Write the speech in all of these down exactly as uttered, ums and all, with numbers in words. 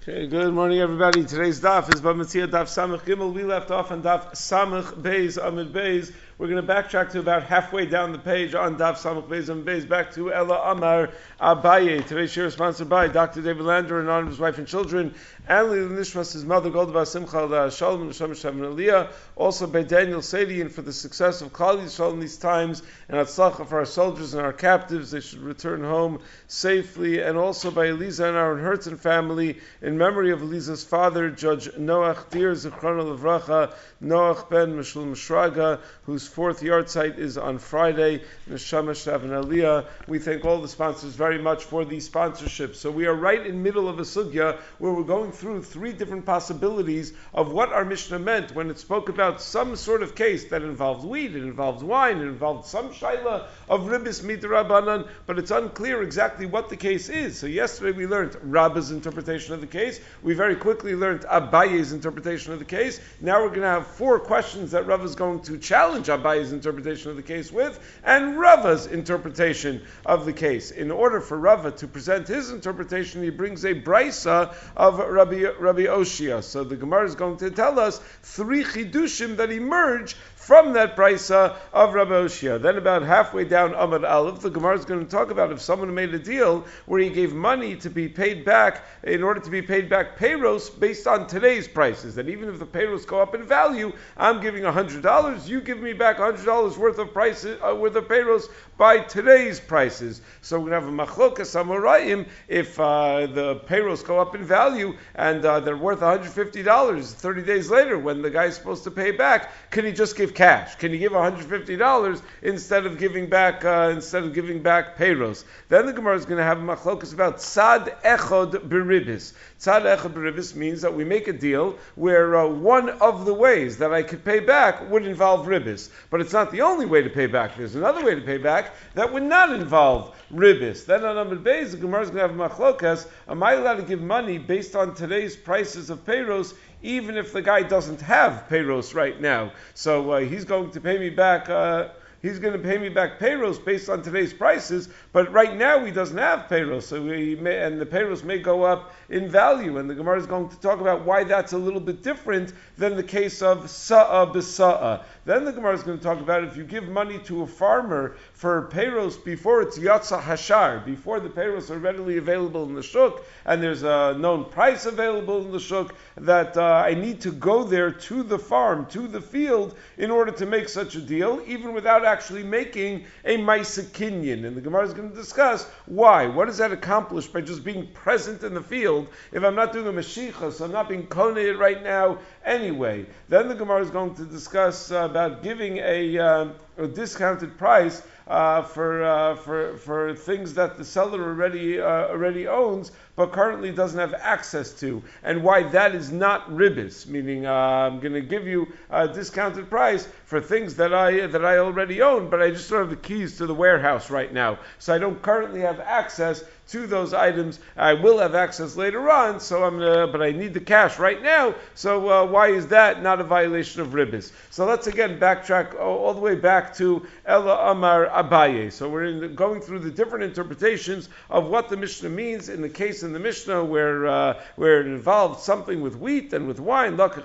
Okay, good morning, everybody. Today's daf is Bamitzia Daf Samach Gimel. We left off on Daf Samach Beis Amid Beis. We're going to backtrack to about halfway down the page on Daf Samach Beis Amid Beis, back to Ella Amar Abaye. Today's share is sponsored by Doctor David Lander in honor of his wife and children, and Lila Nishmas, his mother, Goldava Simcha Shalom and Shem Shem Aliyah. Also by Daniel Sadian for the success of Klal Yisrael in these times, and Atzlacha for our soldiers and our captives. They should return home safely. And also by Eliza and Aaron Hertzen family, in memory of Eliza's father, Judge Noach Deer Zichrono Levracha, Noach ben Meshul Mishraga, whose fourth yard site is on Friday. Neshama Shav and Aliyah. We thank all the sponsors very much for the sponsorship. So we are right in the middle of a sugya where we're going through three different possibilities of what our Mishnah meant when it spoke about some sort of case that involved wheat, it involved wine, it involved some shaila of ribis midrabanan, but it's unclear exactly what the case is. So yesterday we learned Rabba's interpretation of the case. We very quickly learned Abaye's interpretation of the case. Now we're going to have four questions that Rav is going to challenge Abaye's interpretation of the case with, and Rava's interpretation of the case. In order for Rava to present his interpretation, he brings a brisa of Rabbi, Rabbi Oshia. So the Gemara is going to tell us three chidushim that emerge from that brisa of Rabbi Oshia. Then about halfway down Amud Aleph, the Gemara is going to talk about if someone made a deal where he gave money to be paid back, in order to be paid back payros based on today's prices. That even if the payros go up in value, I'm giving one hundred dollars, you give me back one hundred dollars worth of prices, uh, worth of payros by today's prices. So we're going to have a machlokas amorayim if uh, the payros go up in value and uh, they're worth one hundred fifty dollars thirty days later when the guy's supposed to pay back, can he just give cash? Can you give one hundred fifty dollars instead of giving back uh, instead of giving back payros? Then the Gemara is going to have a machlokas about tzad echod beribis. Tzad echod beribis means that we make a deal where uh, one of the ways that I could pay back would involve ribis, but it's not the only way to pay back. There's another way to pay back that would not involve ribis. Then on Amud Beis, the Gemara is going to have machlokas. Am I allowed to give money based on today's prices of payros, even if the guy doesn't have payros right now? So uh, he's going to pay me back. Uh, He's going to pay me back payros based on today's prices, but right now he doesn't have payros, so he may, and the payros may go up in value. And the Gemara is going to talk about why that's a little bit different than the case of sa'a b'sa'a. Then the Gemara is going to talk about if you give money to a farmer for payros before it's yatsa hashar, before the payros are readily available in the shuk, and there's a known price available in the shuk, that uh, I need to go there to the farm, to the field, in order to make such a deal, even without actually making a Maisa Kinyan. And the Gemara is going to discuss why. What does that accomplish by just being present in the field if I'm not doing a Mashiach, so I'm not being koneid right now anyway? Then the Gemara is going to discuss uh, about giving a, uh, a discounted price Uh, for uh, for for things that the seller already uh, already owns, but currently doesn't have access to, and why that is not ribis. Meaning, uh, I'm going to give you a discounted price for things that I that I already own, but I just don't have the keys to the warehouse right now, so I don't currently have access to those items. I will have access later on, so I'm gonna, but I need the cash right now. So uh, why is that not a violation of ribis? So let's again backtrack all, all the way back to Ella Amar Abaye. So we're in the, going through the different interpretations of what the Mishnah means in the case in the Mishnah where uh, where it involved something with wheat and with wine, and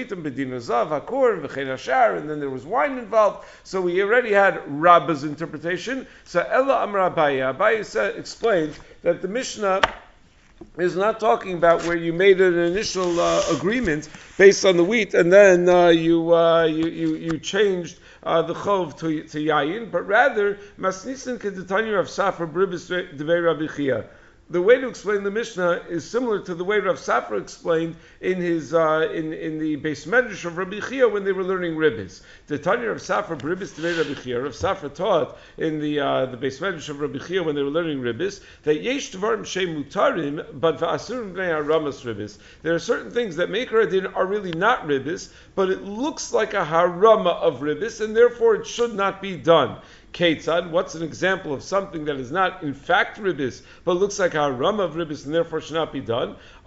then there was wine involved. So we already had Rabba's interpretation. So Ella Amar Abaye, Abaye said, explains that the Mishnah is not talking about where you made an initial uh, agreement based on the wheat and then uh, you, uh, you you you changed uh, the chov to, to yayin, but rather masnisin kedetanya of Safra bribis devei Rabbi Chia. The way to explain the Mishnah is similar to the way Rav Safra explained in his uh, in in the Beis Medrash of Rabbi Chia when they were learning ribbis. The Tanya of Safra Bribis Devei Rabbi Chia. Rav Safra taught in the uh, the Beis Medrash of Rabbi Chia when they were learning ribbis that yesh dvarim she'mutarim but va'asurim bnei haramas ribbis. There are certain things that Meikar Adin are really not ribbis, but it looks like a harama of ribbis, and therefore it should not be done. Ketzad, what's an example of something that is not in fact ribis, but looks like a harama of ribis and therefore should not be done?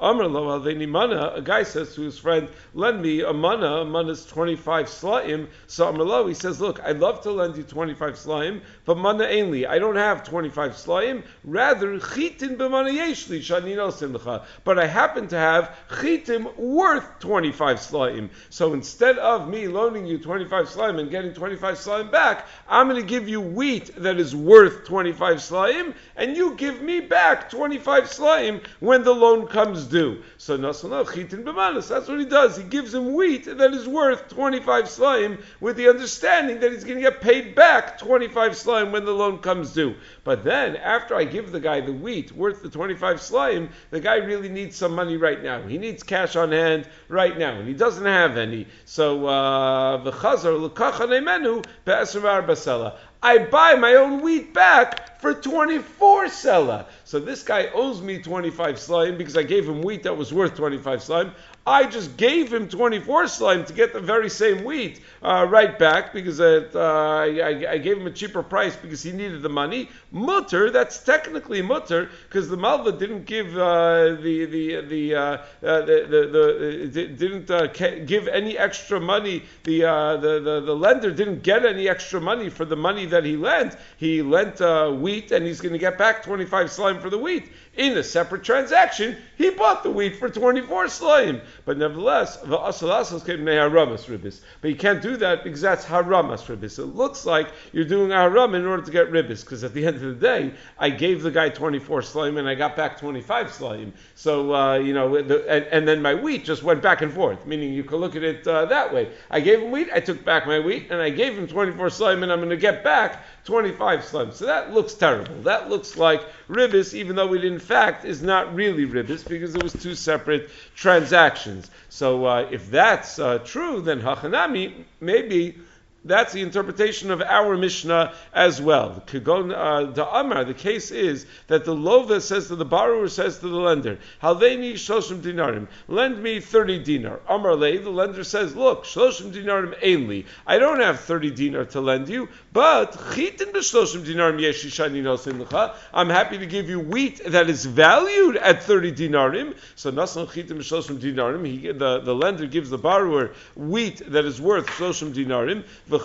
Amar lo alveni mana, a guy says to his friend, lend me a mana, a mana is twenty-five slaim. So Amar lo, he says, look, I'd love to lend you twenty-five slaim, but mana ainly, I don't have twenty-five slaim, rather, chitin b'mana yeshli, shani nosim lecha. But I happen to have chitim worth twenty-five slaim. So instead of me loaning you twenty-five slaim and getting twenty-five slaim back, I'm going to give you wheat that is worth twenty-five slaim, and you give me back twenty-five slaim when the loan comes due. So Nasana chitin b'manas, that's what he does. He gives him wheat that is worth twenty-five slaim with the understanding that he's going to get paid back twenty-five slaim when the loan comes due. But then, after I give the guy the wheat worth the twenty-five slaim, the guy really needs some money right now. He needs cash on hand right now, and he doesn't have any. So, v'chazar l'kacha neimenu be'esr v'arba sela. I buy my own wheat back for twenty-four sela. So this guy owes me twenty-five slaim because I gave him wheat that was worth twenty-five slaim. I just gave him twenty-four slaim to get the very same wheat uh, right back because it, uh, I, I gave him a cheaper price because he needed the money. Mutter, that's technically mutter because the Malva didn't give uh, the the the, uh, uh, the the the didn't uh, give any extra money. The, uh, the the the lender didn't get any extra money for the money that he lent. He lent uh, wheat and he's going to get back twenty-five slaim for the wheat. In a separate transaction, he bought the wheat for twenty-four slaim. But nevertheless, the asalasas came to haramas ribis. But you can't do that because that's haramas ribis. It looks like you're doing a haram in order to get ribis. Because at the end of the day, I gave the guy twenty-four slaim and I got back twenty-five slaim. So, uh, you know, the, and, and then my wheat just went back and forth. Meaning you can look at it uh, that way. I gave him wheat, I took back my wheat, and I gave him twenty-four slaim and I'm going to get back twenty-five slaim. So that looks terrible. That looks like ribis, even though it in fact is not really ribis because it was two separate transactions. So uh, if that's uh, true, then hachanami, maybe that's the interpretation of our Mishnah as well. Kagon uh, the Amar, the case is that the Lova says to the borrower, says to the lender, Halveini shloshim dinarim, lend me thirty dinar. Amar lei, the lender says, look, shloshim dinarim ainli, I don't have thirty dinar to lend you, but chitin b'shloshim dinarim yeshi shani nosin lecha, I'm happy to give you wheat that is valued at thirty dinarim. So nasan chitin b'shloshim dinarim, he, the, the lender gives the borrower wheat that is worth shloshim dinarim, but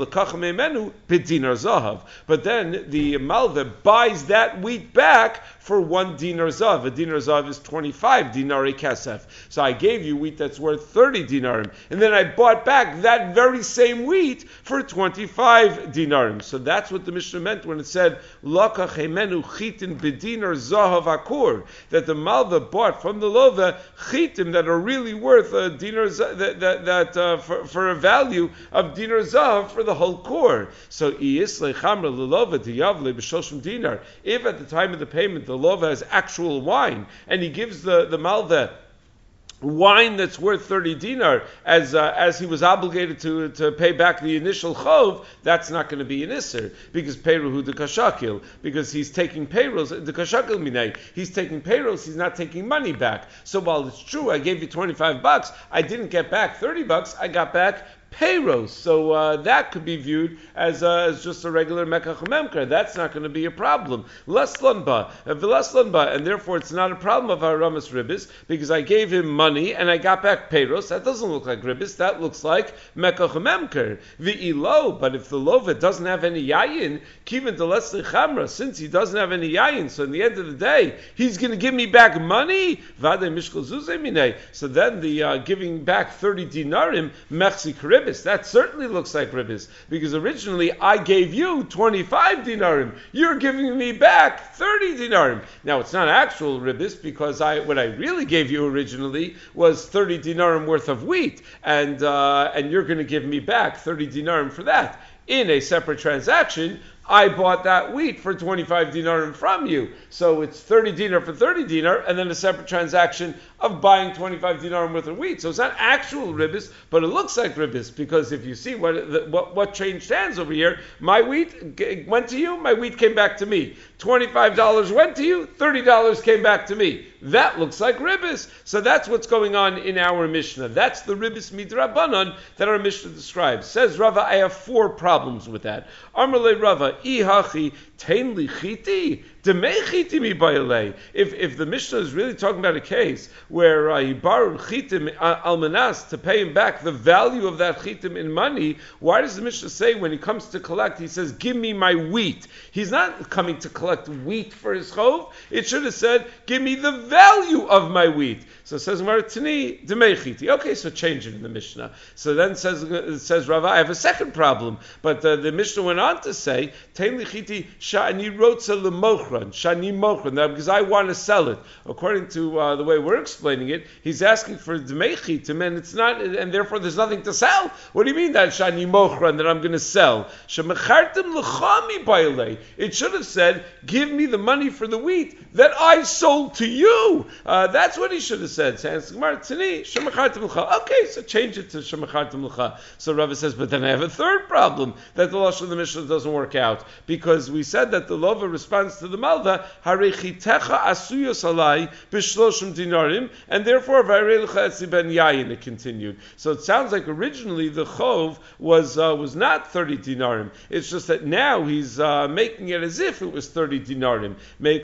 then the Malva buys that wheat back for one dinar zav. A dinar zav is twenty-five dinari kasef. So I gave you wheat that's worth thirty dinarim, and then I bought back that very same wheat for twenty-five dinarim. So that's what the Mishnah meant when it said lakach hemenu chitin bedinar zahav akur, that the Malva bought from the Lova chitim that are really worth a dinar that that, that uh, for, for a value of dinar zav for the whole core. So if at the time of the payment the lova has actual wine and he gives the, the malva wine that's worth thirty dinar as uh, as he was obligated to to pay back the initial chov, that's not going to be an isser because payruhu de kashakil, because he's taking payrolls the kashakil minay, he's taking payrolls, he's not taking money back. So while it's true I gave you twenty-five bucks, I didn't get back thirty bucks, I got back payros. So uh, that could be viewed as uh, as just a regular mekach memker. That's not going to be a problem. Less lanba, less lanba, and therefore it's not a problem of haramas ribis because I gave him money and I got back payros. That doesn't look like ribis. That looks like mekach memker. V'ilo, but if the lova doesn't have any yayin, kiven to less chamra, since he doesn't have any yayin, so in the end of the day he's going to give me back money. Vade mishkal zuzay minay. So then the uh, giving back thirty dinarim mechzik ribis. That certainly looks like ribis, because originally I gave you twenty-five dinarim. You're giving me back thirty dinarim. Now it's not actual ribis because I what I really gave you originally was thirty dinarim worth of wheat, and uh, and you're going to give me back thirty dinarim for that. In a separate transaction, I bought that wheat for twenty-five dinarim from you. So it's thirty dinar for thirty dinar, and then a separate transaction of buying twenty-five dinarim worth of wheat. So it's not actual ribis, but it looks like ribis, because if you see what what, what changed hands over here, my wheat g- went to you, my wheat came back to me. twenty-five dollars went to you, thirty dollars came back to me. That looks like ribis. So that's what's going on in our Mishnah. That's the ribis midrabanan that our Mishnah describes. Says Rava, I have four problems with that. Amrle Rava, ihachi tein li chiti. If if the Mishnah is really talking about a case where uh, he borrowed chitim almanas to pay him back the value of that chitim in money, why does the Mishnah say when he comes to collect, he says, "Give me my wheat"? He's not coming to collect wheat for his chov. It should have said, "Give me the value of my wheat." So it says Maratini demechiti. Okay, so change it in the Mishnah. So then says it says Rava, I have a second problem, but uh, the Mishnah went on to say Tein lichiti shani rotza lemochran shani mochran. Now because I want to sell it. According to uh, the way we're explaining it, he's asking for demechitim, and it's not, and therefore there's nothing to sell. What do you mean that shani mochran that I'm going to sell? Shemechartim lechami baile. It should have said, give me the money for the wheat that I sold to you. Uh, that's what he should have said. Okay, so change it to Shemachartim L'cha. So Rava says, but then I have a third problem, that the Lashon of the Mishnah doesn't work out. Because we said that the Lova responds to the Malva, Harechitecha asuyos alai b'shloshim dinarim, and therefore V'arei l'cha etzi ben yayin, it continued. So it sounds like originally the Chov was uh, was not thirty dinarim. It's just that now he's uh, making it as if it was thirty dinarim.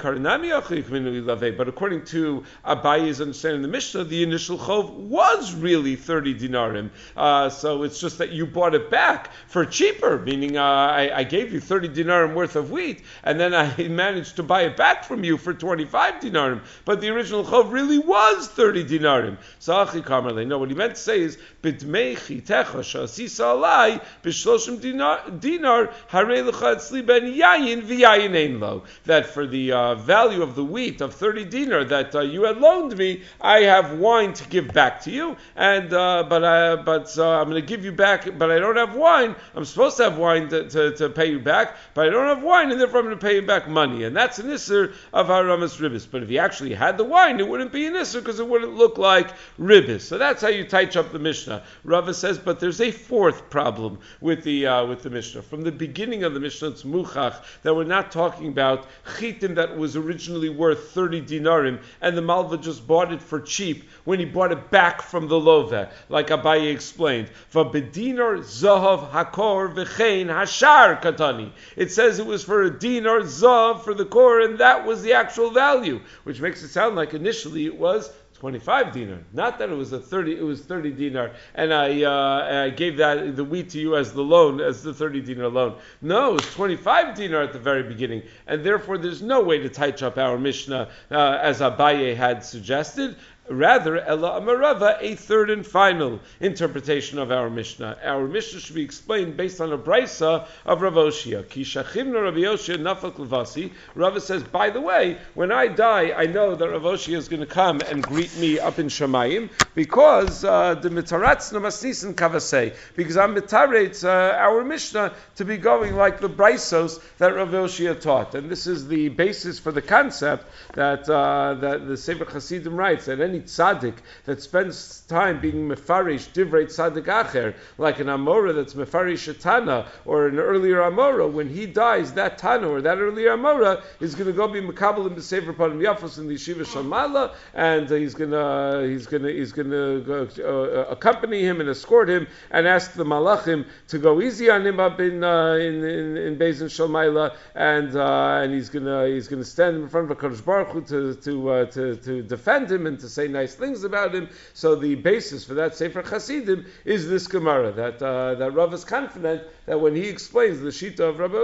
But according to Abaye's understanding the Mishnah, the initial chov was really thirty dinarim. Uh, so it's just that you bought it back for cheaper, meaning uh, I, I gave you thirty dinarim worth of wheat, and then I managed to buy it back from you for twenty-five dinarim. But the original chov really was thirty dinarim. So Achi Kamarle, no, what he meant to say is, B'dmei chitecha sh'asisa alai b'shloshim dinar harei l'cha etzli ben yayin v'yayin ein lo. That for the uh, value of the wheat of thirty dinar that uh, you had loaned me, I have wine to give back to you, and uh, but I, but uh, I'm going to give you back, but I don't have wine. I'm supposed to have wine to, to, to pay you back, but I don't have wine, and therefore I'm going to pay you back money, and that's an isser of haramas ribis. But if he actually had the wine, it wouldn't be an isser because it wouldn't look like ribis. So that's how you touch up the Mishnah. Rava says, but there's a fourth problem with the uh, with the Mishnah. From the beginning of the Mishnah, it's muchach that we're not talking about chitim that was originally worth thirty dinarim, and the Malva just bought it for cheap when he bought it back from the Love, like Abaye explained. V'bedinar zahav hakor v'chein hashar katani. It says it was for a dinar zahav for the core, and that was the actual value, which makes it sound like initially it was twenty-five dinar. Not that it was a thirty. It was thirty dinar, and I uh, I gave that the wheat to you as the loan, as the thirty dinar loan. No, it was twenty-five dinar at the very beginning, and therefore there's no way to touch up our Mishnah uh, as Abaye had suggested. Rather, Ella Amarava, a third and final interpretation of our Mishnah. Our Mishnah should be explained based on a brisa of Rav Oshia. Ki shachimna Rav Oshia nafak levasi. Rava says, by the way, when I die, I know that Rav Oshia is going to come and greet me up in Shamayim because uh, the mitaratz namasnisin kavasei. Because I'm mitaretz uh, our Mishnah to be going like the brisos that Rav Oshia taught, and this is the basis for the concept that uh, that the Sefer Hasidim writes that any tzaddik that spends time being mefarish divrei tzaddik acher, like an amora that's mefarish a tana, or an earlier amora, when he dies, that tana or that earlier amora is going to go be mekabel in the sefer panim yafos in the yeshiva shalmala, and uh, he's going to he's going to he's going to uh, accompany him and escort him and ask the malachim to go easy on him up in uh, in in, in Beis Shalmaila, and uh, and he's going to he's going to stand in front of HaKadosh Baruch Hu to to, uh, to to defend him and to say nice things about him. So the basis for that Sefer Chasidim is this Gemara, that uh, that Rav is confident that when he explains the Shita of Rav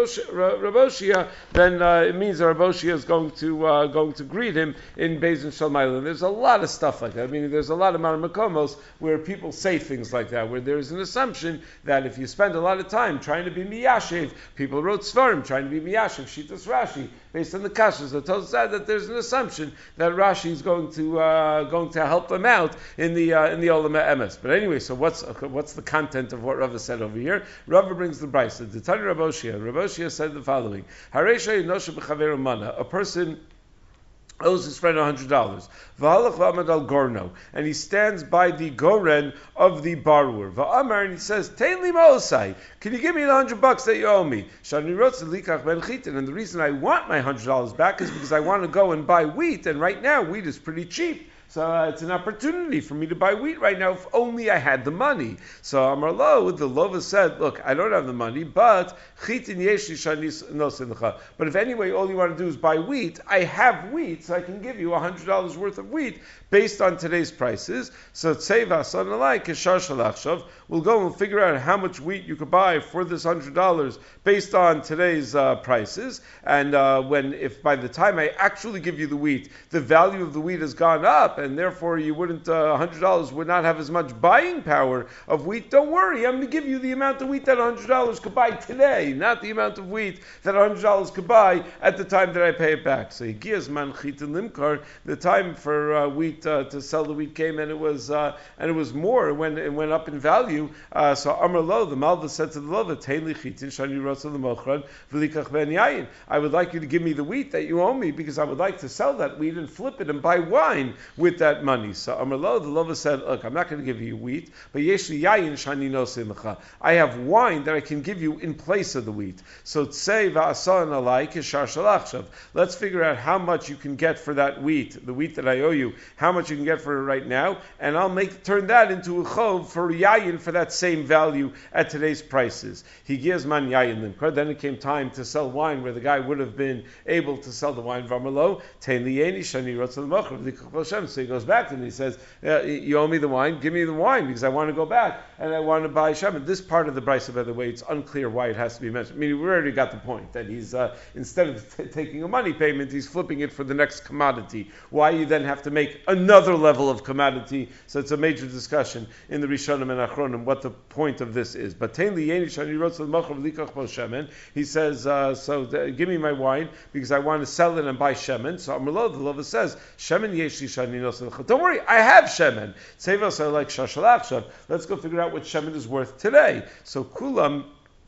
Oshia, then uh, it means that Rav Oshia is going to uh, going to greet him in Beis Shalmaila. There's a lot of stuff like that. I mean, there's a lot of Maramakomos where people say things like that, where there's an assumption that if you spend a lot of time trying to be miyashiv, people wrote svarim trying to be miyashiv, Shitas Rashi, based on the kashas that tells us that there's an assumption that Rashi is going to uh, going to help them out in the uh, in the Olam Emes. But anyway, so what's okay, what's the content of what Rava said over here? Rava brings the brisa. The Tanya Rav Oshia. Rav Oshia said the following: Haresha yinosha b'chaver mana. A person owes his friend a hundred dollars. V'halach v'amad al gorno, and he stands by the goren of the borrower. V'amar, and he says, "Tein li ma'osai, can you give me the hundred bucks that you owe me?" Shani rotz likach ben chitin, and the reason I want my hundred dollars back is because I want to go and buy wheat, and right now wheat is pretty cheap. So uh, it's an opportunity for me to buy wheat right now if only I had the money. So Amar Lo, the Lova said, look, I don't have the money, but chitin yesh li shani nosin lecha. But if anyway all you want to do is buy wheat, I have wheat, so I can give you one hundred dollars worth of wheat based on today's prices. So Tseva son alike kishar shalachshav. We'll go and figure out how much wheat you could buy for this one hundred dollars based on today's uh, prices. And uh, when, if by the time I actually give you the wheat, the value of the wheat has gone up, and therefore you wouldn't, uh, one hundred dollars would not have as much buying power of wheat, don't worry, I'm going to give you the amount of wheat that one hundred dollars could buy today, not the amount of wheat that one hundred dollars could buy at the time that I pay it back. So Higiyas man chitin limkar, the time for uh, wheat uh, to sell the wheat came, and it was uh, and it was more when it went up in value. Uh, so Amar Lo, the Malva said to the Lova, Tein li chitin shani rotza l'mochran v'likach ben yayin. I would like you to give me the wheat that you owe me because I would like to sell that wheat and flip it and buy wine with that money. So Amar Lo, the Lova said, look, I'm not going to give you wheat, but yesh li yayin shani nosin lecha. I have wine that I can give you in place of the wheat. So tzei va'asan alai kishar shalachshav. Let's figure out how much you can get for that wheat, the wheat that I owe you, how much you can get for it right now, and I'll make turn that into a chov for yayin for that same value at today's prices. He gives man yayin limkar. Then it came time to sell wine where the guy would have been able to sell the wine. V'amalo tein liyeni shani rotza l'mochar v'likach l'shem. So he goes back and he says, you owe me the wine, give me the wine because I want to go back and I want to buy shemen. This part of the brisa, by the way, it's unclear why it has to be mentioned. I mean, we already got the point that he's uh, instead of t- taking a money payment, he's flipping it for the next commodity. Why you then have to make another level of commodity? So it's a major discussion in the Rishonim and Achronim what the point of this is. But tein liyeni shani rotza l'mochar v'likach bo shemen. He says, uh, so the, give me my wine because I want to sell it and buy shemen. So Amar Lo, the Lova says, shemen yesh li shani nosin lecha. Don't worry, I have shemen. Tzeva are like shashalachshav. Let's go figure out what shemen is worth today. So kulam.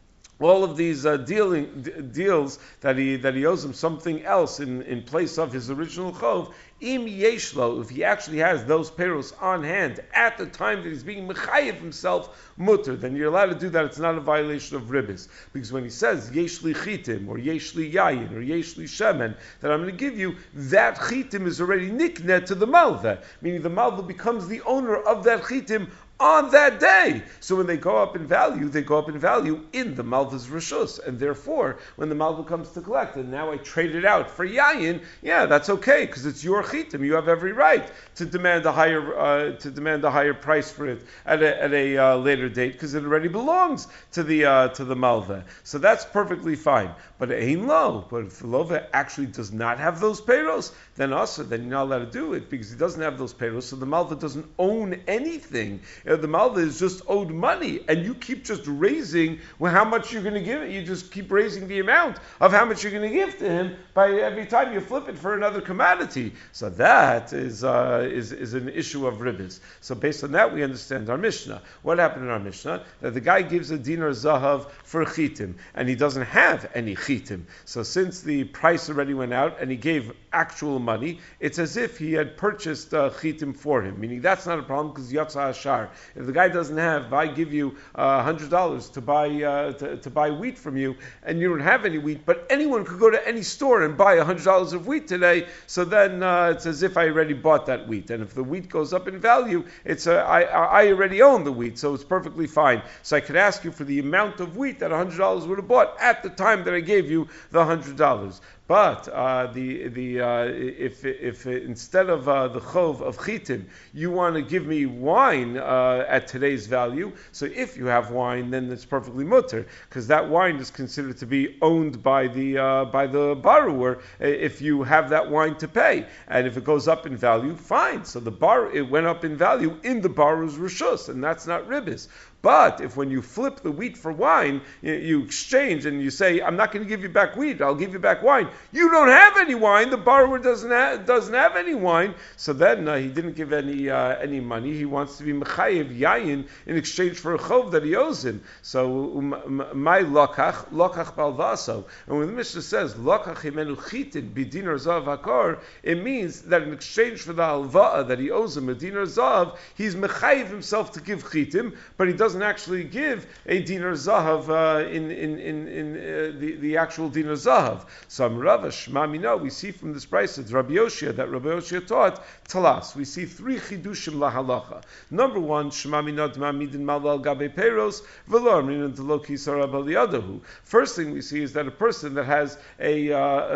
All of these uh, dealing d- deals that he that he owes him something else in, in place of his original chov. Im yeshlo, if he actually has those payros on hand at the time that he's being mechayev himself mutter, then you're allowed to do that. It's not a violation of ribbis, because when he says yeshli chitim or yeshli yayin or yeshli shemen that I'm going to give you, that chitim is already niknet to the malva, meaning the malva becomes the owner of that chitim on that day. So when they go up in value, they go up in value in the Malva's Rishus. And therefore, when the Malva comes to collect, and now I trade it out for Yayin, yeah, that's okay, because it's your chitim. You have every right to demand a higher uh, to demand a higher price for it at a, at a uh, later date, because it already belongs to the uh, to the Malva. So that's perfectly fine. But Ein Lo, but if the Lova actually does not have those payros, then also, then you're not allowed to do it, because he doesn't have those payros, so the Malva doesn't own anything. The Malva is just owed money, and you keep just raising well, how much you're going to give it. You just keep raising the amount of how much you're going to give to him by every time you flip it for another commodity. So that is uh, is is an issue of ribbis. So based on that, we understand our Mishnah. What happened in our Mishnah? That the guy gives a dinar zahav for chitim, and he doesn't have any chitim. So since the price already went out, and he gave actual money, it's as if he had purchased uh, chitim for him. Meaning that's not a problem because yatsa ashar. If the guy doesn't have, if I give you uh, one hundred dollars to buy uh, to, to buy wheat from you, and you don't have any wheat, but anyone could go to any store and buy one hundred dollars of wheat today, so then uh, it's as if I already bought that wheat. And if the wheat goes up in value, it's uh, I, I already own the wheat, so it's perfectly fine. So I could ask you for the amount of wheat that one hundred dollars would have bought at the time that I gave you the one hundred dollars. But uh, the the uh, if if instead of uh, the chov of chitim, you want to give me wine uh, at today's value, so if you have wine, then it's perfectly mutter, because that wine is considered to be owned by the uh, by the borrower if you have that wine to pay, and if it goes up in value, fine. So the bar it went up in value in the borrower's rishus, and that's not ribbis. But if when you flip the wheat for wine, you, you exchange and you say, I'm not going to give you back wheat, I'll give you back wine. You don't have any wine, the borrower doesn't have, doesn't have any wine, so then uh, he didn't give any uh, any money. He wants to be mechayev yayin in exchange for a chov that he owes him. So, my lokach, lokach balvaso. And when the Mishnah says, lokach himenu chitin bidinar zav hakor, it means that in exchange for the alva'a that he owes him, a dinar zav, he's mechayev himself to give chitim, but he doesn't doesn't actually give a dinar zahav uh, in in in, in uh, the the actual dinar zahav. Some Rava Shmamina, we see from this price it's Rabbi Yoshia that Rabbi Yoshia taught talas. We see three chidushim lahalacha. Number one, Shmamina d'mamidin mal al gabe peros v'lo amrin d'lo kisar abal yadahu. First thing we see is that a person that has a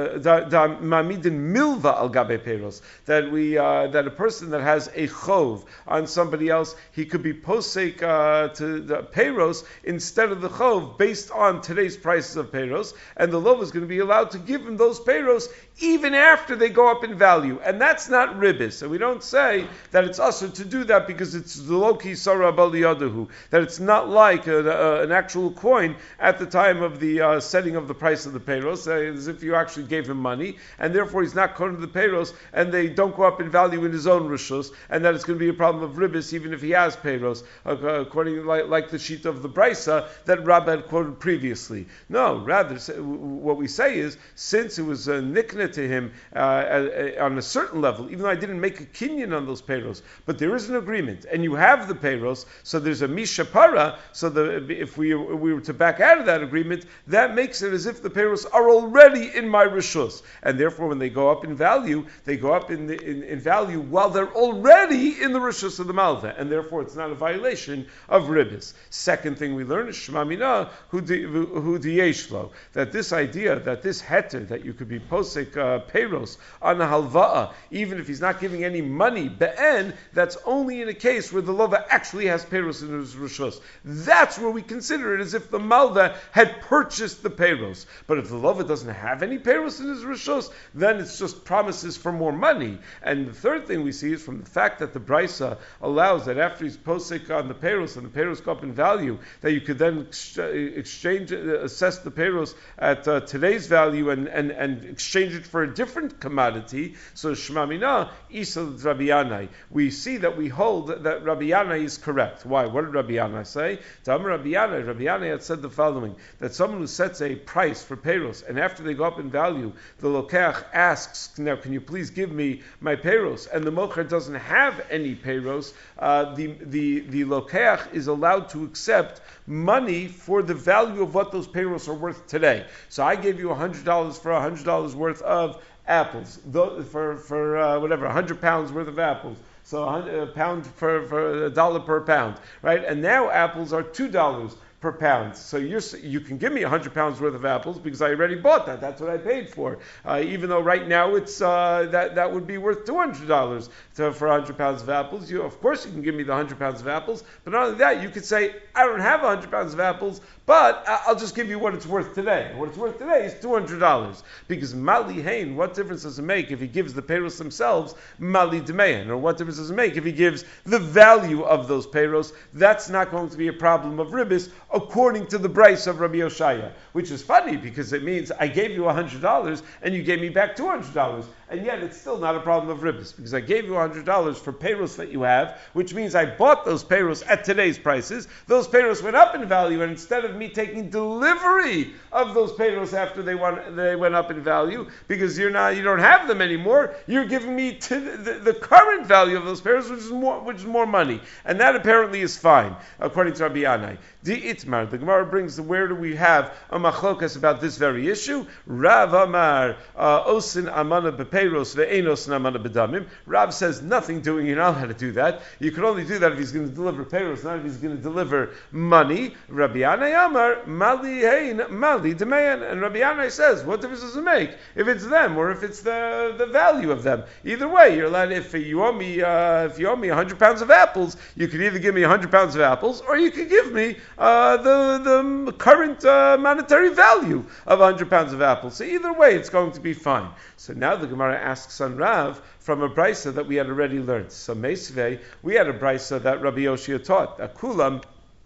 mamidin milva al gabe peros, that we uh, that a person that has a chov on somebody else, he could be posek uh, to the peros instead of the chov based on today's prices of peros, and the lov is going to be allowed to give him those peros even after they go up in value, and that's not ribis. So we don't say that it's usher to do that because it's the loki sarah baliyadahu, that it's not like a, a, an actual coin at the time of the uh, setting of the price of the peros, uh, as if you actually gave him money, and therefore he's not caught to the peros, and they don't go up in value in his own rishus, and that it's going to be a problem of ribis even if he has peros, uh, according like, like the sheet of the brisa that Rabbi had quoted previously. No, rather what we say is, since it was a nikna to him uh, on a certain level, even though I didn't make a kinyan on those peros, but there is an agreement, and you have the peros, so there's a mishapara, so the, if we, we were to back out of that agreement, that makes it as if the peros are already in my rishus, and therefore when they go up in value, they go up in, the, in, in value while they're already in the rishus of the malva, and therefore it's not a violation of ribis. Second thing we learn is shmamina hu diyeshlo, that this idea, that this heter, that you could be posek uh, peros on a halva'a, even if he's not giving any money, be'en, that's only in a case where the lova actually has peros in his rishus. That's where we consider it as if the malva had purchased the peros. But if the lova doesn't have any peros in his rishus, then it's just promises for more money. And the third thing we see is from the fact that the brisa allows that after he's posek on the peros and the peros go up in value, that you could then exchange, assess the peros at uh, today's value and, and, and exchange it for a different commodity. So Shmamina, Isa Rabbi Yanai. We see that we hold that Rabbi Yanai is correct. Why? What did Rabbi Yanai say? Tam Rabbi Yanai, Rabbi Yanai had said the following, that someone who sets a price for peros, and after they go up in value, the lokeach asks, now can you please give me my peros? And the mocher doesn't have any peros, uh, the, the, the lokeach is allowed to accept money for the value of what those peros are worth today. So I gave you one hundred dollars for one hundred dollars worth of apples, for, for uh, whatever, one hundred pounds worth of apples. So a pound for, for a dollar per pound, right? And now apples are two dollars per pound. So you're, you can give me one hundred pounds worth of apples because I already bought that. That's what I paid for. Uh, even though right now it's uh, that, that would be worth two hundred dollars to, for one hundred pounds of apples. You, of course you can give me the one hundred pounds of apples, but not only that, you could say, I don't have one hundred pounds of apples, but I'll just give you what it's worth today. What it's worth today is two hundred dollars. Because Mali Hain, what difference does it make if he gives the peros themselves, Mali Demeyan? Or what difference does it make if he gives the value of those peros? That's not going to be a problem of ribis, according to the Bryce of Rabbi Yoshaya. Which is funny, because it means I gave you one hundred dollars and you gave me back two hundred dollars. And yet it's still not a problem of ribis, because I gave you one hundred dollars for peros that you have, which means I bought those peros at today's prices. Those peros went up in value, and instead of me taking delivery of those peros after they went, they went up in value, because you're not, you don't have them anymore, you're giving me to the, the current value of those peros, which is more, which is more money, and that apparently is fine, according to Rabbi Yanai. Di Itmar, the Gemara brings, where do we have a machlokas about this very issue? Rav Amar, Osin Amana Beperos ve'enos Amana Bedamim. Rav says nothing doing, you're not allowed to do that. You can only do that if he's going to deliver peros, not if he's going to deliver money. Rabbi Yanai Amar, Mali Hein, Mali Demeyan. And Rabbi Yanai says, what difference does it make if it's them or if it's the, the value of them? Either way, you're allowed, if you owe me, uh, if you owe me one hundred pounds of apples, you could either give me one hundred pounds of apples, or you could give me Uh, the the current uh, monetary value of one hundred pounds of apples. So either way, it's going to be fine. So now the Gemara asks on Rav from a brisa that we had already learned. So Meisvei, we had a brisa that Rabbi Yoshia taught. Akulam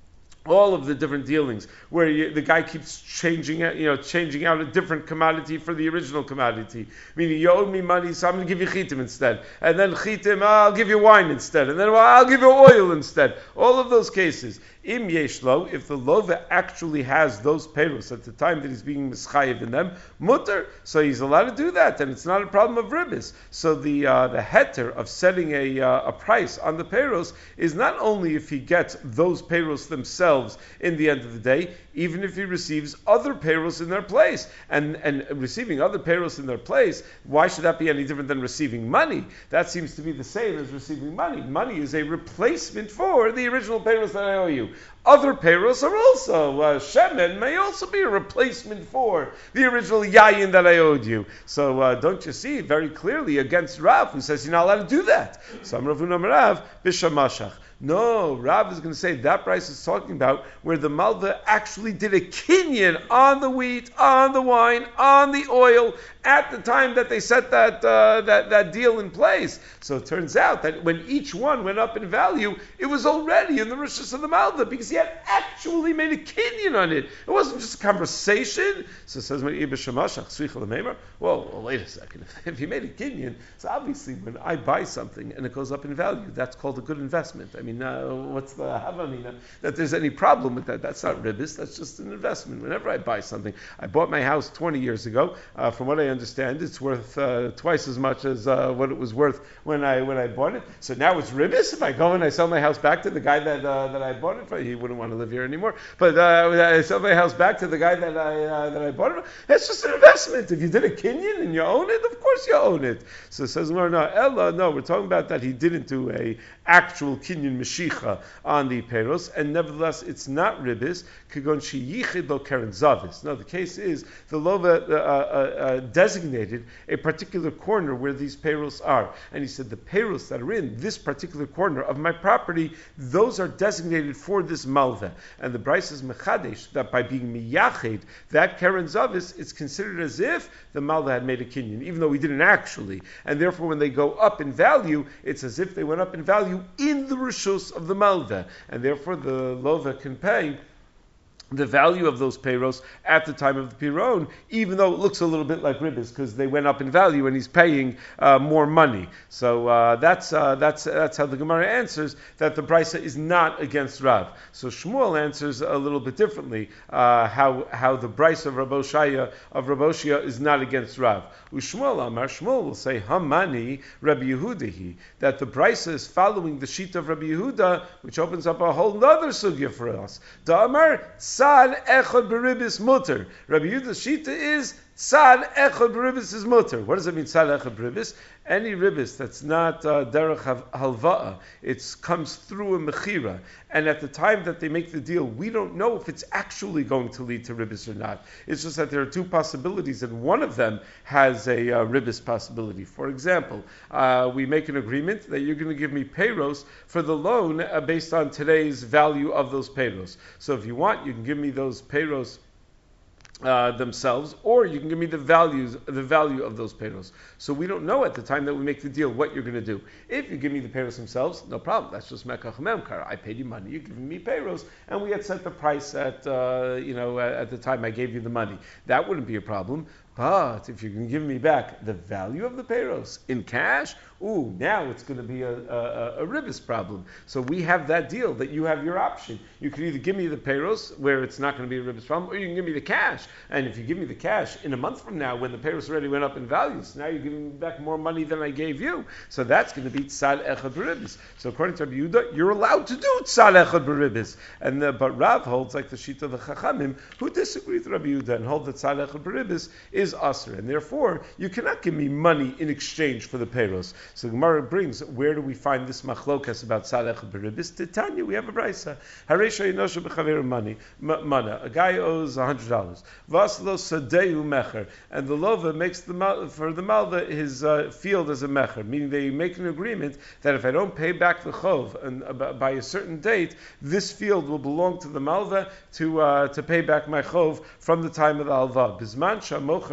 all of the different dealings where you, the guy keeps changing, you know, changing out a different commodity for the original commodity. Meaning, you owe me money, so I'm going to give you chitim instead, and then chitim, I'll give you wine instead, and then well, I'll give you oil instead. All of those cases. Im yeshlo, if the lova actually has those payros at the time that he's being mischayev in them, mutter, so he's allowed to do that, and it's not a problem of ribbis. So the uh, the heter of setting a uh, a price on the payros is not only if he gets those payros themselves in the end of the day, even if he receives other payros in their place, and and receiving other payros in their place, why should that be any different than receiving money? That seems to be the same as receiving money. Money is a replacement for the original payros that I owe you. Other payros are also, uh, shemen may also be a replacement for the original yayin that I owed you. So uh, don't you see very clearly against Rav, who says you're not allowed to do that. So I'm Rav Huna Rav, Bishamashach. No, Rav is going to say that price is talking about where the Malva actually did a kinyan on the wheat, on the wine, on the oil at the time that they set that uh, that that deal in place. So it turns out that when each one went up in value, it was already in the rishus of the Malva because he had actually made a kinyan on it. It wasn't just a conversation. So it says, well, well, wait a second. If he made a kinyan, so obviously when I buy something and it goes up in value, that's called a good investment. I mean, uh, what's the havamina that there's any problem with that? That's not ribbis. That's just an investment. Whenever I buy something, I bought my house twenty years ago. Uh, from what I understand, it's worth uh, twice as much as uh, what it was worth when I when I bought it. So now it's ribbis. If I go and I sell my house back to the guy that uh, that I bought it from, he wouldn't want to live here anymore. But uh, I sell my house back to the guy that I uh, that I bought it from. It's just an investment. If you did a kinyan and you own it, of course you own it. So it says, no, no, Ella, no, we're talking about that he didn't do a actual kinyan Mashicha on the Peros, and nevertheless it's not ribis, kagon sheyichid lo keren zavis. No, the case is the Lova uh, uh, uh, designated a particular corner where these Peros are. And he said the Peros that are in this particular corner of my property, those are designated for this Malva. And the Bryce is mechadesh, that by being miyachid, that keren zavis, it's considered as if the Malva had made a kinyan, even though he didn't actually. And therefore when they go up in value, it's as if they went up in value in the rishus of the Malva, and therefore the Lova can pay the value of those payros at the time of the piron, even though it looks a little bit like ribbis because they went up in value and he's paying uh, more money. So uh, that's uh, that's that's how the Gemara answers that the brisa is not against Rav. So Shmuel answers a little bit differently uh, how how the brisa of Raboshaya of Raboshia is not against Rav. Ushmuel Amar, Shmuel will say Hamani Rabbi Yehudahi, that the brisa is following the sheet of Rabbi Yehuda, which opens up a whole other sugya for us. Da Amar Sad echad beribis mutter. Rabbi Yehuda's shita is sad echad beribis is mutter. What does it mean? Sad echad beribis. Any ribis that's not uh, derech halva'a, it comes through a mechira, and at the time that they make the deal, we don't know if it's actually going to lead to ribis or not. It's just that there are two possibilities, and one of them has a uh, ribis possibility. For example, uh, we make an agreement that you're going to give me payros for the loan uh, based on today's value of those payros. So if you want, you can give me those payros Uh, themselves, or you can give me the values, the value of those payros. So we don't know at the time that we make the deal what you're going to do. If you give me the payros themselves, no problem. That's just mekach memkar. I paid you money, you're giving me payros, and we had set the price at uh, you know at, at the time I gave you the money. That wouldn't be a problem. But if you can give me back the value of the payros in cash, ooh, now it's going to be a, a, a ribis problem. So we have that deal that you have your option. You can either give me the payros where it's not going to be a ribis problem, or you can give me the cash. And if you give me the cash in a month from now when the payros already went up in value, so now you're giving me back more money than I gave you. So that's going to be tzad echad beribis. So according to Rabbi Yehuda, you're allowed to do tzad echad beribis. And the, but Rav holds like the shita of the Chachamim, who disagree with Rabbi Yehuda and hold that tzad echad beribis is aser, and therefore you cannot give me money in exchange for the payros. So the Gemara brings, where do we find this machlokas about tzad echad beribis? Titania, we have a brisa. Haresha yinosha b'chaver money, mana. A guy owes a hundred dollars. Vaslo sadeu mecher, and the lova makes the mal, for the malva his uh, field as a mecher, meaning they make an agreement that if I don't pay back the chov and uh, by a certain date, this field will belong to the malva to uh, to pay back my chov from the time of the alva. Bisman shamocher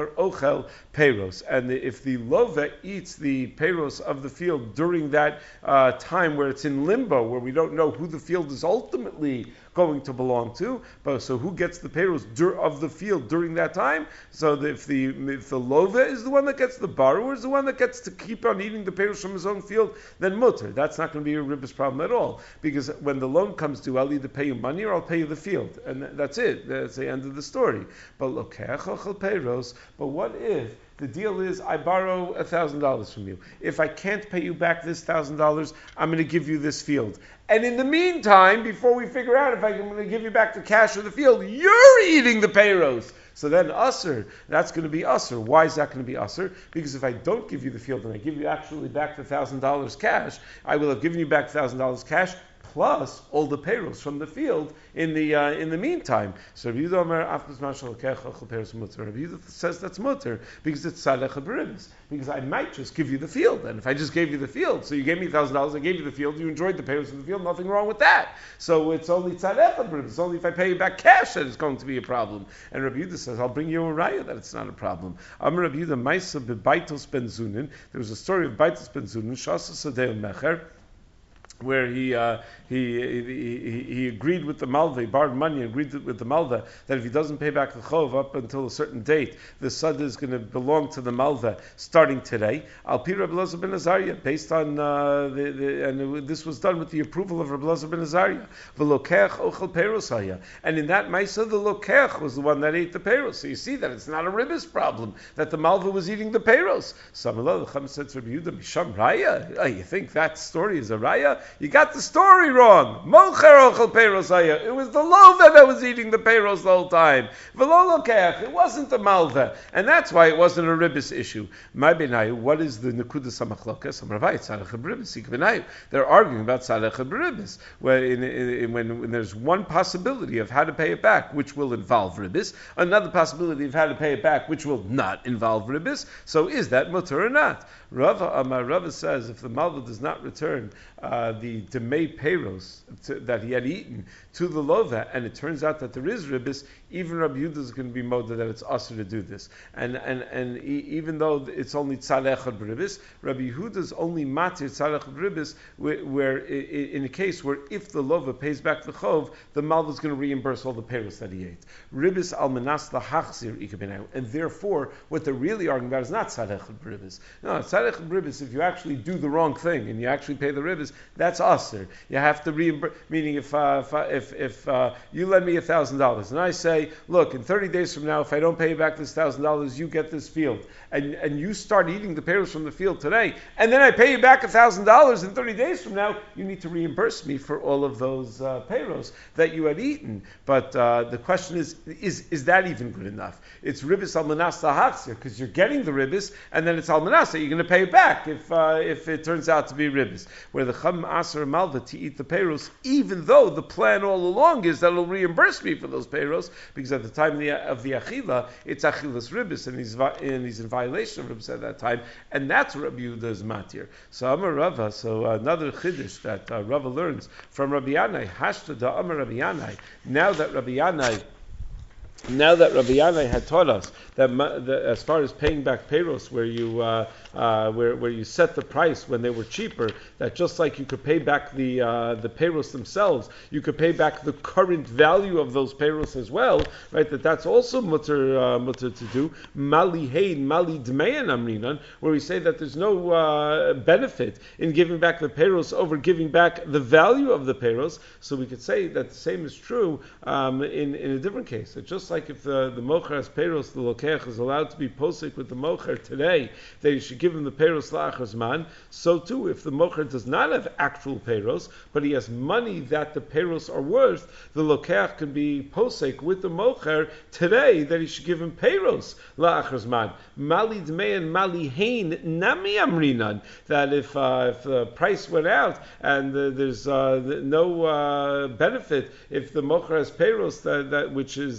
mocher ochel peiros. And if the lova eats the peiros of the field during that uh, time where it's in limbo, where we don't know who the field is ultimately going to belong to, but so who gets the peiros dur- of the field during that time? So that if the if the lova is the one that gets the borrower is the one that gets to keep on eating the peiros from his own field, then mutter. That's not going to be a ribbis problem at all, because when the loan comes due, I'll either pay you money or I'll pay you the field, and that's it. That's the end of the story. But lokeach ochel peiros. But what if the deal is I borrow a thousand dollars from you? If I can't pay you back this thousand dollars, I'm going to give you this field. And in the meantime, before we figure out if I'm going to give you back the cash or the field, you're eating the peiros. So then usser, that's going to be usser. Why is that going to be usser? Because if I don't give you the field and I give you actually back the thousand dollars cash, I will have given you back thousand dollars cash plus all the peiros from the field in the uh, in the meantime. So Rabbi Yehuda Omer, Afkas Mashal Lokeach Ochel Peiros Mutter. Rabbi Yehuda says that's mutter because it's tzadech habribis. Because I might just give you the field, and if I just gave you the field, so you gave me thousand dollars, I gave you the field, you enjoyed the peiros of the field, nothing wrong with that. So it's only tzadech habribis. It's only if I pay you back cash that it's going to be a problem. And Rabbi Yehuda says, I'll bring you a raya that it's not a problem. Amar Rabbi Yehuda Maisa bebaitos ben zunin. There was a story of baitos ben zunin shasa sadei mecher, where he, uh, he, he he agreed with the malva, he borrowed money and agreed with the malva that if he doesn't pay back the chov up until a certain date, the sada is going to belong to the malva starting today. Al pi Rabbi Elazar ben Azariah, based on uh, the, the and this was done with the approval of Rabbi Elazar ben Azariah. V'lokeach ochel peiros haya, and in that ma'isa the lokeach was the one that ate the peiros. So you see that it's not a ribbis problem that the malva was eating the peiros. Samallah the Chum said to Rabbi Yehuda Misham Raya. Oh, you think that story is a raya? You got the story wrong. Mocher ochel peiros haya. It was the lova that was eating the peiros the whole time. V'lo lokeach. It wasn't the malva, and that's why it wasn't a ribbis issue. My benayu. What is the nekudas hamachlokas? Amravayit tzarech habribis. Benayu. They're arguing about tzarech habribis, where in, in, in, when, when there's one possibility of how to pay it back, which will involve ribbis, another possibility of how to pay it back, which will not involve ribbis. So is that mutter or not? Rava Amar Rava says if the malva does not return uh, the demei peiros to, that he had eaten to the lova, and it turns out that there is ribbis, even Rabbi Yehuda is going to be moda that it's usher to do this. And and and e- even though it's only tzalech ribbis, Rabbi Yehuda is only matir tzalech ribbis, where, where in a case where if the lova pays back the chov, the malva is going to reimburse all the peiros that he ate. Ribbis al manas lahachzir ikabenau, and therefore what they're really arguing about is not tzalech ribbis. No, tzalech ribbis. If you actually do the wrong thing and you actually pay the ribbis, that's usher. You have to reimburse. Meaning, if uh, if if, if uh, you lend me a thousand dollars and I say, look, in thirty days from now, if I don't pay you back this thousand dollars, you get this field, and and you start eating the peiros from the field today, and then I pay you back a thousand dollars in thirty days from now, you need to reimburse me for all of those uh, peiros that you had eaten. But uh, the question is, is is that even good enough? It's ribbis al manas lahachzir, because you're getting the ribbis, and then it's al manas that you're going to pay it back if uh, if it turns out to be ribbis, where the chum aser malva to eat the peiros, even though the plan all along is that it'll reimburse me for those peiros, because at the time of the, of the achila, it's achilas ribbis, and he's and he's in violation of ribbis at that time, and that's Rabbi Yehuda's matir. So Amar Rava, so another chiddush that uh, Rava learns from Rabbi Yanai, hashta da Amar Rabbi Yanai. Now that Rabbi Yanai Now that Rabbi Yanai had taught us that, that as far as paying back peiros, where you uh, uh, where where you set the price when they were cheaper, that just like you could pay back the uh, the peiros themselves, you could pay back the current value of those peiros as well, right? That that's also mutter uh, mutter to do. Mali hein mali dmeyan amrinan, where we say that there's no uh, benefit in giving back the peiros over giving back the value of the peiros. So we could say that the same is true um, in in a different case. It's just like if the, the mocher has peiros, the lokeach is allowed to be posek with the mocher today, that you should give him the peiros la'achar zman. So too, if the mocher does not have actual peiros, but he has money that the peiros are worth, the lokeach can be posek with the mocher today that he should give him peiros la'achar zman. Mali dmei and mali hein nami amrinan, that if uh, if the price went out and uh, there's uh, no uh, benefit if the mocher has peiros, that, that which is uh, the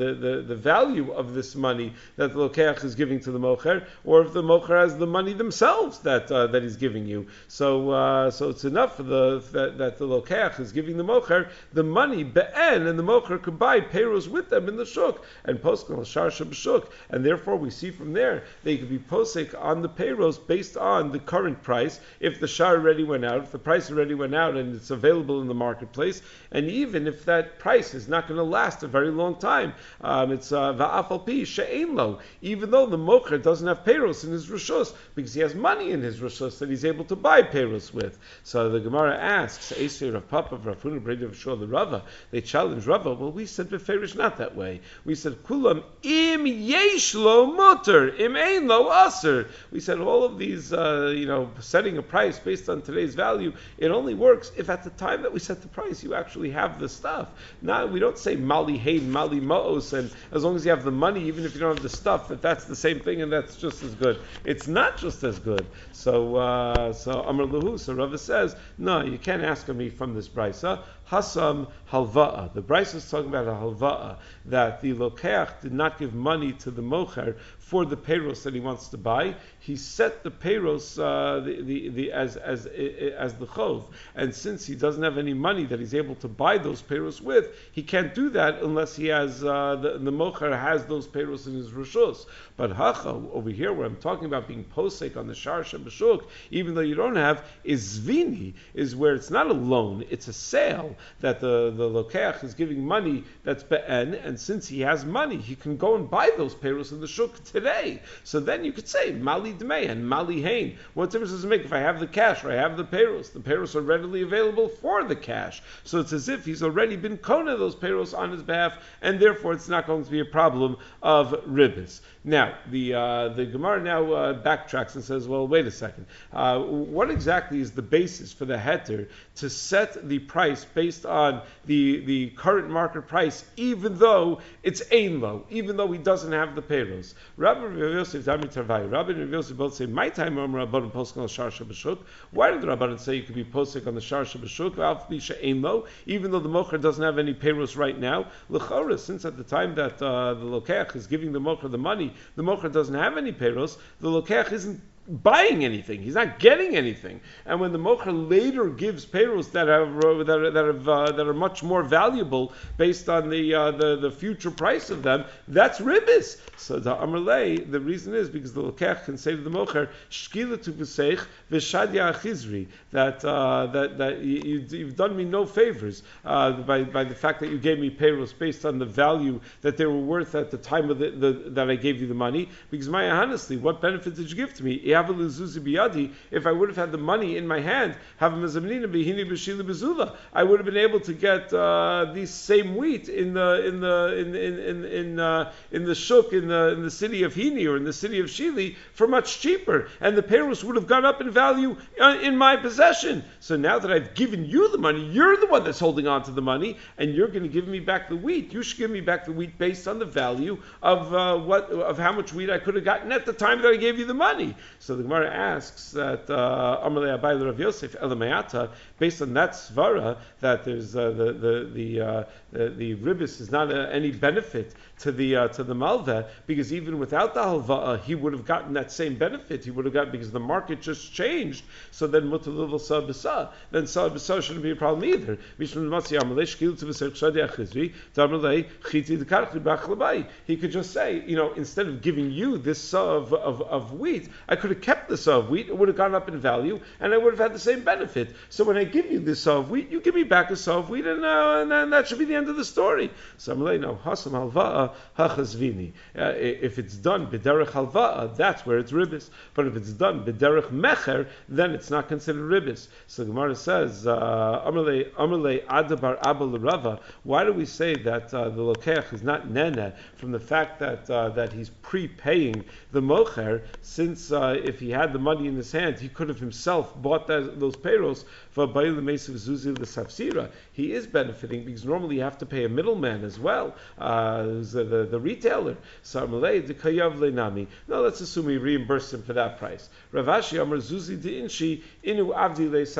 the, the, the value of this money that the lokeach is giving to the mocher, or if the mocher has the money themselves that uh, that he's giving you. So uh, so it's enough for the that, that the lokeach is giving the mocher the money be'en, and the mocher could buy payros with them in the shuk and posek al shar sheb'shuk, and therefore we see from there they could be posek on the payros based on the current price. If the shar already went out, if the price already went out and it's available in the marketplace, and even if that price is not going to last a very long time, um, it's va'afal pi she'ein lo, even though the mocher doesn't have payros in his rishus, because he has money in his rishus that he's able to buy payros with. So the Gemara asks, Eisir of Papa, Rav Huna, Breda of Shua, the Rava, they challenge Rava. Well, we said beferish not that way. We said kulam im yesh lo mutter, im ein lo aser. We said all of these, uh, you know, setting a price based on today's value, it only works if at the time that we set the price you actually have the stuff. Now we don't say mali hein, mali maos, and as long as you have the money, even if you don't have the stuff, that that's the same thing and that's just as good. It's not just as good. So, uh, so Amar Lahu, so Rava says, no, you can't ask of me from this brisa. Hasam halva'a. The brisa is talking about a halva'a, that the lokeach did not give money to the mocher for the payros that he wants to buy. He set the payros uh, the, the, the, as as as the chov, and since he doesn't have any money that he's able to buy those payros with, he can't do that unless he has uh, the, the mocher has those payros in his rishus. But hacha over here, where I'm talking about being posek on the shar sheb'shuk, even though you don't have, is zvini, is where it's not a loan, it's a sale, that the, the lokeach is giving money that's be'en, and since he has money, he can go and buy those payros in the shuk today. So then you could say, mali dmei and mali hain. What difference does it make if I have the cash or I have the payros? The payros are readily available for the cash. So it's as if he's already been kona those payros on his behalf, and therefore it's not going to be a problem of ribbis. Now, the uh, the Gemara now uh, backtracks and says, well, wait a second. Uh, what exactly is the basis for the heter to set the price based on the, the current market price, even though it's ein lo, even though he doesn't have the payros? Rabbi and Rav Yosef, Dami Tarvai, Rabbi and Rav Yosef both say, my time, Rabbanan posek on the shar sheb'shuk. Why did the Rabbanan say you could be posek on the shar sheb'shuk, ein lo, even though the mocher doesn't have any payros right now? L'chora, since at the time that uh, the lokeach is giving the mocher the money, the mocher doesn't have any payros, the lokeach isn't buying anything. He's not getting anything. And when the mocher later gives payros that have uh, that are, that, have, uh, that are much more valuable based on the, uh, the the future price of them, that's ribbis. So the Amrlei, the reason is because the lokeach can say to the mocher, shkila tu v'seich v'shadya achizri, that uh, that that you, you've done me no favors uh, by by the fact that you gave me payros based on the value that they were worth at the time of the, the that I gave you the money. Because my honestly, what benefit did you give to me? If I would have had the money in my hand, I would have been able to get uh, these same wheat in the in the in in in in, uh, in the shuk in the in the city of Hini or in the city of Shili for much cheaper, and the payros would have gone up in value uh, in my possession. So now that I've given you the money, you're the one that's holding on to the money, and you're going to give me back the wheat. You should give me back the wheat based on the value of uh, what of how much wheat I could have gotten at the time that I gave you the money. So the Gemara asks that Amalei Abai Rav Yosef Elamayata, based on that svara, that there's uh, the the the, uh, the the ribbis is not uh, any benefit to the uh, to the malveh, because even without the halva'ah, he would have gotten that same benefit. He would have gotten, because the market just changed. So then mutar level sa b'sa, then sa b'sa shouldn't be a problem either. He could just say, you know, instead of giving you this sa of, of, of wheat, I could have kept the sa of wheat. It would have gone up in value, and I would have had the same benefit. So when I give you this sa of wheat, you give me back a sa of wheat, and, uh, and, and that should be the end of the story. So I'm like, no, hasam halva'ah hachazvini. Uh, if it's done b'derech halva'ah, that's where it's ribbis. But if it's done b'derech mecher, then it's not considered ribbis. So the Gemara says, Amalei Amalei Adabar Abel Rava. Why do we say that uh, the lokeach is not nene from the fact that uh, that he's prepaying the mocher, since uh, if he had the money in his hand, he could have himself bought that, those payros for Bayil Meisiv Zuzi L'Safsira. He is benefiting because normally you have to pay a middleman as well, uh, the, the, the retailer. Sarmalei de Kayav Lenami. No, let's assume he reimbursed him for that price. Ravashi Amar Zuzi de Inshi Inu Avdi Le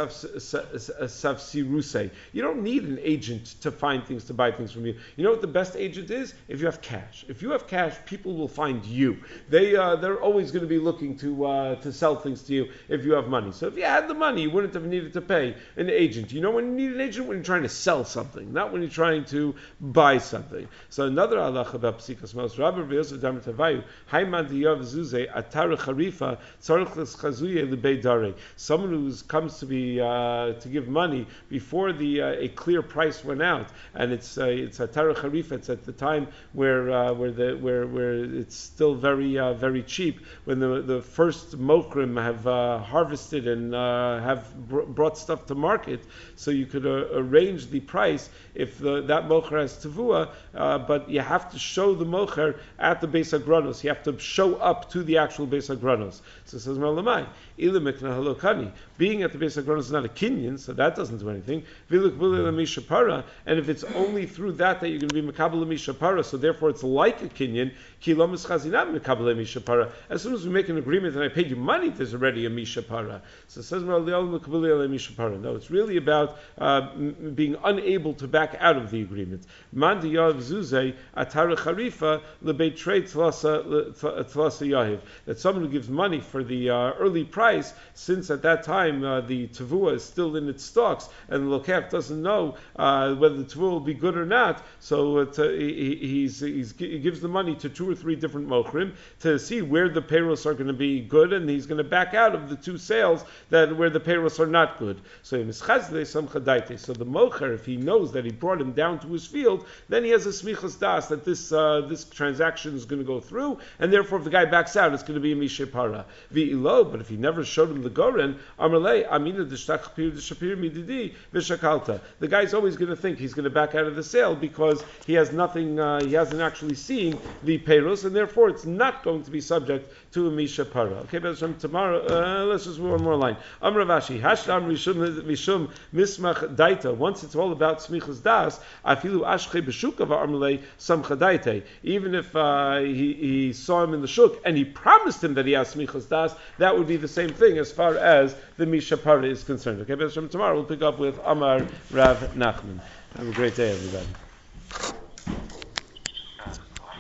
Safsiruse. You don't need an agent to find things, to buy things from you. You know what the best agent is? If you have cash. If you have cash, people will find you. They uh, they're always going to be looking to uh, to sell things to you if you have money. So if you had the money, you wouldn't have needed to pay an agent. You know when you need an agent? When you're trying to sell something, not when you're trying to buy something. So another halacha about psikas mos rabbi v'yosef damar tavayu hayman diyav zuze atar charifa tzarich l'schazuye lebei dare. Someone who comes to be uh, to give money before the uh, a clear price went out, and it's uh, it's atar charifa. It's at the time where uh, where the where where it's still very uh, very cheap, when the the first mokrim have uh, harvested and uh, have br- brought stuff to market, so you could uh, arrange the price if the, that mocher has tavua, uh, but you have to show the mocher at the Beis Hagranos. You have to show up to the actual Beis Hagranos. So it says Malamai, Ilimikna halokani. Being at the Beis Hagranos is not a kinyan, so that doesn't do anything. Viluk vilil mishapara, and if it's only through that that you're going to be mekabel mishapara, so therefore it's like a kinyan. Kilomis chazinam mekabel mishapara. As soon as we make an agreement and I paid you money, there's already a mishapara. So it says mishapara. No, it's really about uh, m- being unable to back out of the agreement. Man diyav zuzay atara charifa lebeit trade tlasa yahiv. That someone who gives money for the uh, early price, since at that time uh, the tavua is still in its stocks and the lokef doesn't know uh, whether the tavua will be good or not, so it's, uh, he, he's, he's, he gives the money to two or three different mochrim to see where the payrolls are going to be good, and he's going to back out of the two sales that where the payrolls are not good. So so the mocher, if he knows that he brought him down to his field, then he has a smichas das that this uh, this transaction is going to go through, and therefore if the guy backs out, it's going to be a mishepara. V'ilo, but if he never showed him the goren, amalei amina d'shtachpir d'shapir mididi v'shakalta. The guy's always going to think he's going to back out of the sale because he has nothing, uh, he hasn't actually seen the payros, and therefore it's not going to be subject to a mishepara. Okay, but from tomorrow, uh, let's just move one more line. Amravashi hashtam rishum rishum mismach daita. Once it's all about smichas das, afilu ashche b'shuka v'armalei samcha daite. Even if uh, he, he saw him in the shuk and he promised him that he has smichas das, that would be the same thing as far as the mishapara is concerned. Okay, but from tomorrow we'll pick up with Amar Rav Nachman. Have a great day, everybody.